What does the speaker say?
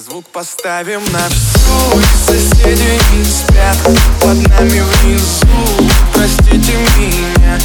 Звук поставим на всю, и соседи не спят под нами внизу. Простите меня,